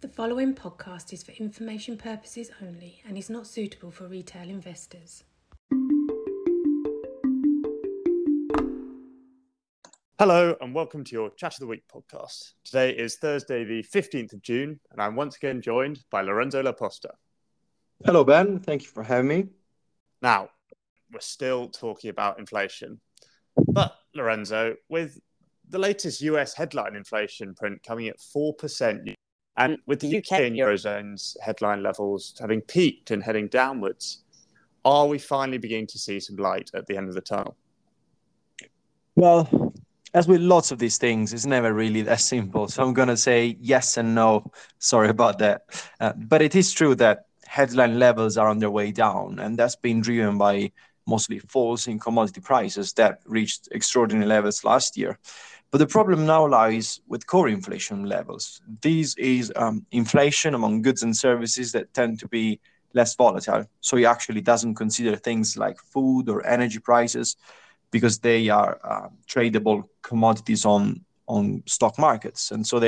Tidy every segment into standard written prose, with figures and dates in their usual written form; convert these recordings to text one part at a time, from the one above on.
The following podcast is for information purposes only and is not suitable for retail investors. Hello and welcome to your Chat of the Week podcast. Today is Thursday the 15th of June and I'm once again joined by Lorenzo Laposta. Hello Ben, thank you for having me. Now, we're still talking about inflation. But Lorenzo, with the latest US headline inflation print coming at 4%, and with the UK and Eurozone's headline levels having peaked and heading downwards, are we finally beginning to see some light at the end of the tunnel? Well, as with lots of these things, it's never really that simple. So I'm going to say yes and no. Sorry about that. But it is true that headline levels are on their way down, and that's been driven by mostly falls in commodity prices that reached extraordinary levels last year. But the problem now lies with core inflation levels. This is inflation among goods and services that tend to be less volatile. So it actually doesn't consider things like food or energy prices because they are tradable commodities on stock markets. And so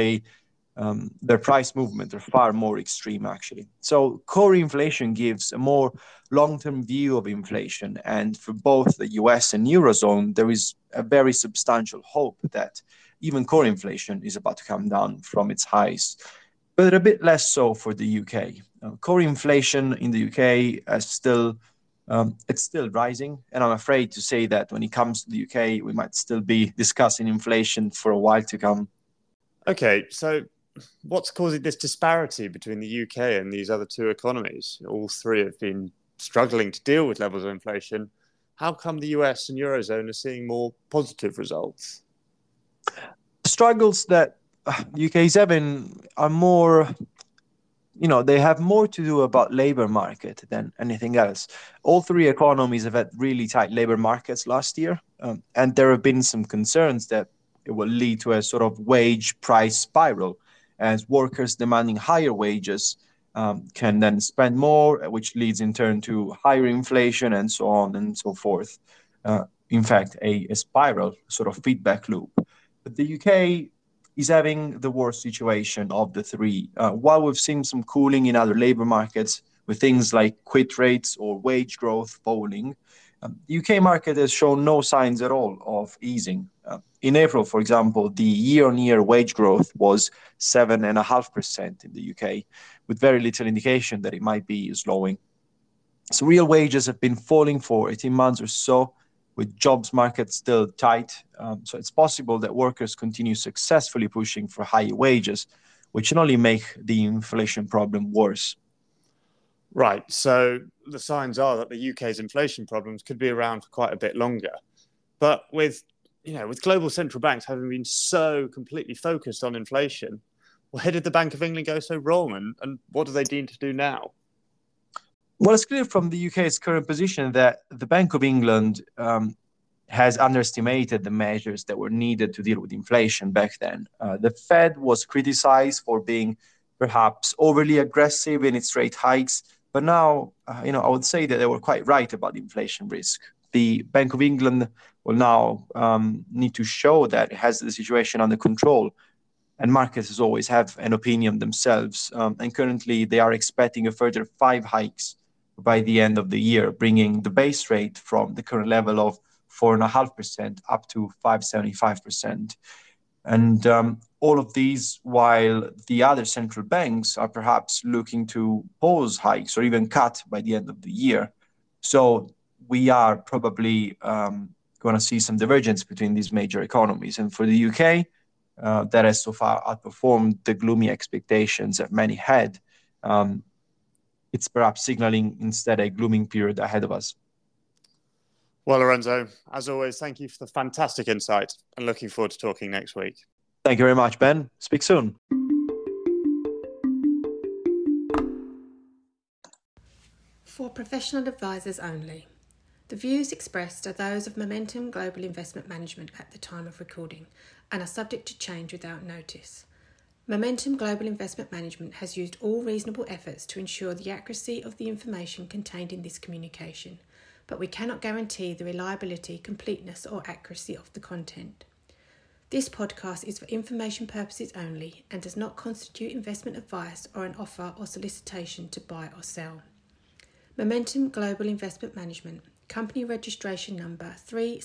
their price movement are far more extreme, actually. So core inflation gives a more long-term view of inflation. And for both the US and Eurozone, there is a very substantial hope that even core inflation is about to come down from its highs, but a bit less so for the UK. Core inflation in the UK is still rising. And I'm afraid to say that when it comes to the UK, we might still be discussing inflation for a while to come. Okay, so what's causing this disparity between the UK and these other two economies? All three have been struggling to deal with levels of inflation. How come the US and Eurozone are seeing more positive results? The struggles that the UK is having are more, they have more to do about labor market than anything else. All three economies have had really tight labor markets last year, and there have been some concerns that it will lead to a sort of wage price spiral, as workers demanding higher wages can then spend more, which leads in turn to higher inflation and so on and so forth. In fact, a spiral sort of feedback loop. But the UK is having the worst situation of the three. While we've seen some cooling in other labor markets with things like quit rates or wage growth falling, the UK market has shown no signs at all of easing. In April, for example, the year-on-year wage growth was 7.5% in the UK, with very little indication that it might be slowing. So real wages have been falling for 18 months or so, with jobs market still tight. So it's possible that workers continue successfully pushing for higher wages, which can only make the inflation problem worse. Right, so the signs are that the UK's inflation problems could be around for quite a bit longer. But with global central banks having been so completely focused on inflation, where did the Bank of England go so wrong, and what do they need to do now? Well, it's clear from the UK's current position that the Bank of England has underestimated the measures that were needed to deal with inflation back then. The Fed was criticized for being perhaps overly aggressive in its rate hikes, but now, I would say that they were quite right about the inflation risk. The Bank of England will now need to show that it has the situation under control. And markets always have an opinion themselves. And currently, they are expecting a further 5 hikes by the end of the year, bringing the base rate from the current level of 4.5% up to 5.75%. And all of these while the other central banks are perhaps looking to pause hikes or even cut by the end of the year. So we are probably going to see some divergence between these major economies. And for the UK, that has so far outperformed the gloomy expectations that many had. It's perhaps signaling instead a glooming period ahead of us. Well, Lorenzo, as always, thank you for the fantastic insight and looking forward to talking next week. Thank you very much, Ben. Speak soon. For professional advisors only. The views expressed are those of Momentum Global Investment Management at the time of recording and are subject to change without notice. Momentum Global Investment Management has used all reasonable efforts to ensure the accuracy of the information contained in this communication, but we cannot guarantee the reliability, completeness or accuracy of the content. This podcast is for information purposes only and does not constitute investment advice or an offer or solicitation to buy or sell. Momentum Global Investment Management, company registration number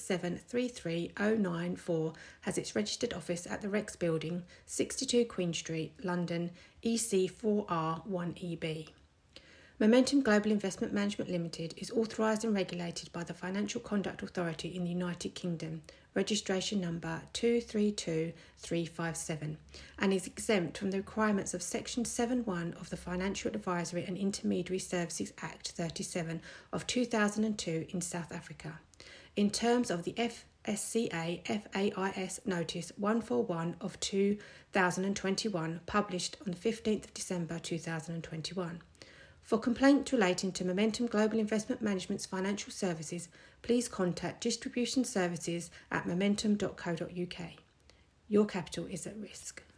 3733094, has its registered office at the Rex Building, 62 Queen Street, London, EC4R1EB. Momentum Global Investment Management Limited is authorised and regulated by the Financial Conduct Authority in the United Kingdom, registration number 232357, and is exempt from the requirements of Section 7.1 of the Financial Advisory and Intermediary Services Act 37 of 2002 in South Africa, in terms of the FSCA FAIS Notice 141 of 2021, published on the 15th of December 2021. For complaints relating to Momentum Global Investment Management's financial services, please contact distribution services at momentum.co.uk. Your capital is at risk.